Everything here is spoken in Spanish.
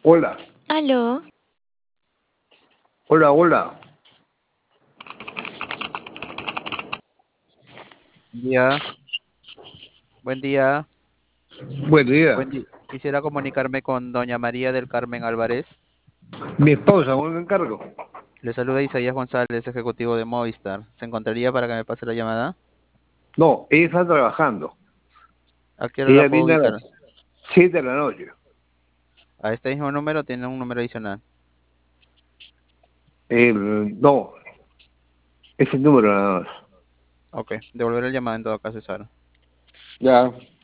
Hola, Aló, hola, hola. Día, buen día, Buen día. buen día. Quisiera comunicarme con doña María del Carmen Álvarez. Mi esposa, un encargo. Le saluda Isaías González, ejecutivo de Movistar. ¿Se encontraría para que me pase la llamada? No, ella está trabajando. ¿A qué hora la Ella puedo viene a las ubicar? 7 de la noche. ¿A este mismo número tiene un número adicional? No, ese número nada más. Ok, devolver el llamado en todo caso, Sara. Ya.